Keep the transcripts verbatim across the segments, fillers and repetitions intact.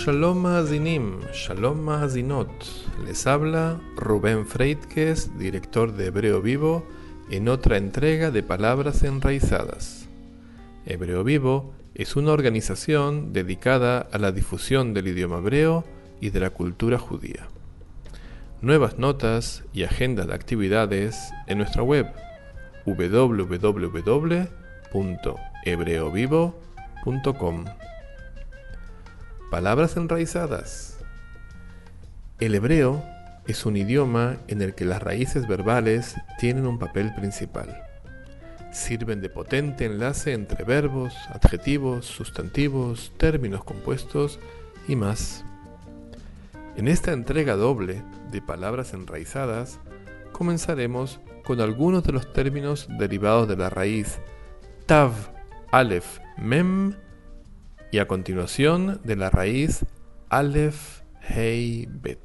Shalom Maazinim, Shalom Maazinot. Les habla Rubén Freidkes, director de Hebreo Vivo, en otra entrega de Palabras Enraizadas. Hebreo Vivo es una organización dedicada a la difusión del idioma hebreo y de la cultura judía. Nuevas notas y agenda de actividades en nuestra web doble u doble u doble u punto hebreo vivo punto com. Palabras enraizadas. El hebreo es un idioma en el que las raíces verbales tienen un papel principal. Sirven de potente enlace entre verbos, adjetivos, sustantivos, términos compuestos y más. En esta entrega doble de Palabras enraizadas, comenzaremos con algunos de los términos derivados de la raíz tav, alef, mem, y a continuación de la raíz alef, hei, bet.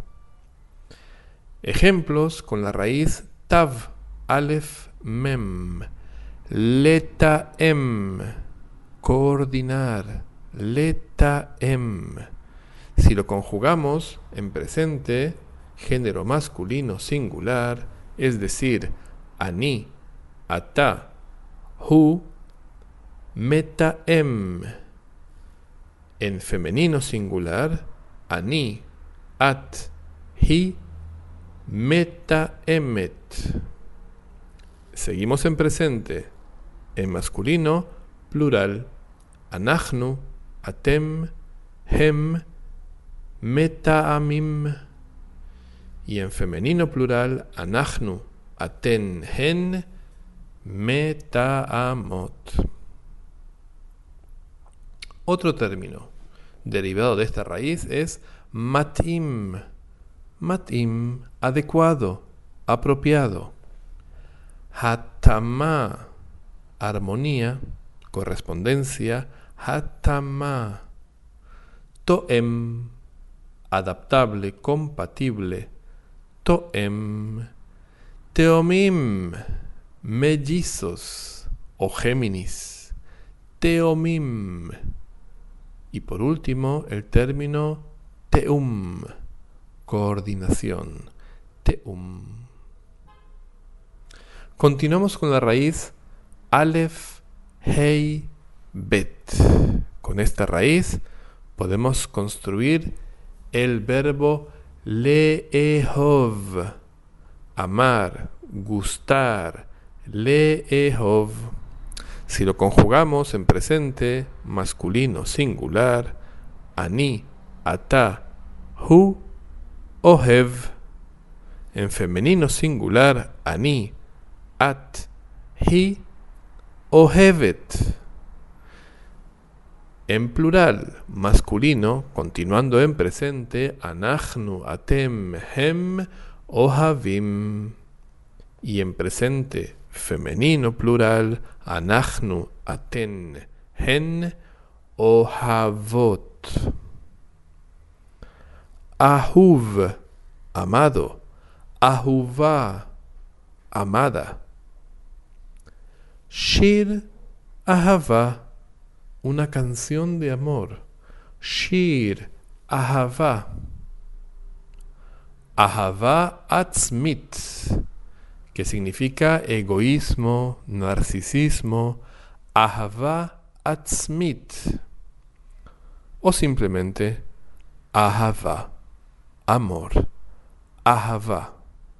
Ejemplos con la raíz tav, alef, mem. Letaem, coordinar. Letaem. Si lo conjugamos en presente, género masculino singular, es decir, ani, ata, hu, metaem. En femenino singular, ani, at, hi, metaemet. Seguimos en presente. En masculino, plural, anachnu, atem, hem, metaamim. Y en femenino plural, anachnu, aten, hen, metaamot. Otro término derivado de esta raíz es matim. Matim, adecuado, apropiado. Hatama, armonía, correspondencia. Hatama. Toem, adaptable, compatible. Toem. Teomim, mellizos o Géminis. Teomim. Y por último, el término teum, coordinación. Teum. Continuamos con la raíz alef, hei, bet. Con esta raíz podemos construir el verbo leehov, amar, gustar, leehov. Si lo conjugamos en presente, masculino singular, ani, ata, hu, ohev. En femenino singular, ani, at, hi, ohevet. En plural, masculino, continuando en presente, anachnu, atem, hem, ohavim. Y en presente, femenino plural, anachnu, aten, hen, ohavot. Ahuv, amado. Ahuvá, amada. Shir Ahava, una canción de amor. Shir Ahava. Ahava atzmit, que significa egoísmo, narcisismo. Ahava atzmit. O simplemente Ahava, amor. Ahava.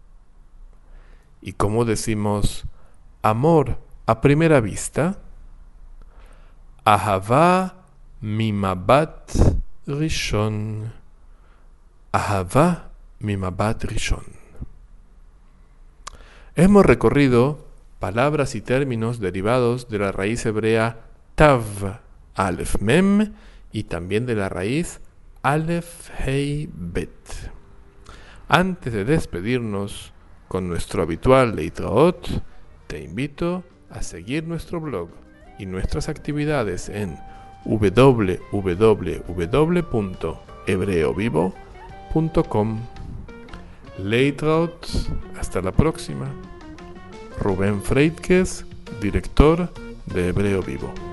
¿Y cómo decimos amor a primera vista? Ahava mimabat rishon. Ahava mimabat rishon. Hemos recorrido palabras y términos derivados de la raíz hebrea tav, alef, mem, y también de la raíz alef, hei, bet. Antes de despedirnos con nuestro habitual leitraot, te invito a seguir nuestro blog y nuestras actividades en doble u doble u doble u punto hebreo vivo punto com. Leitraut, hasta la próxima. Rubén Freidkes, director de Hebreo Vivo.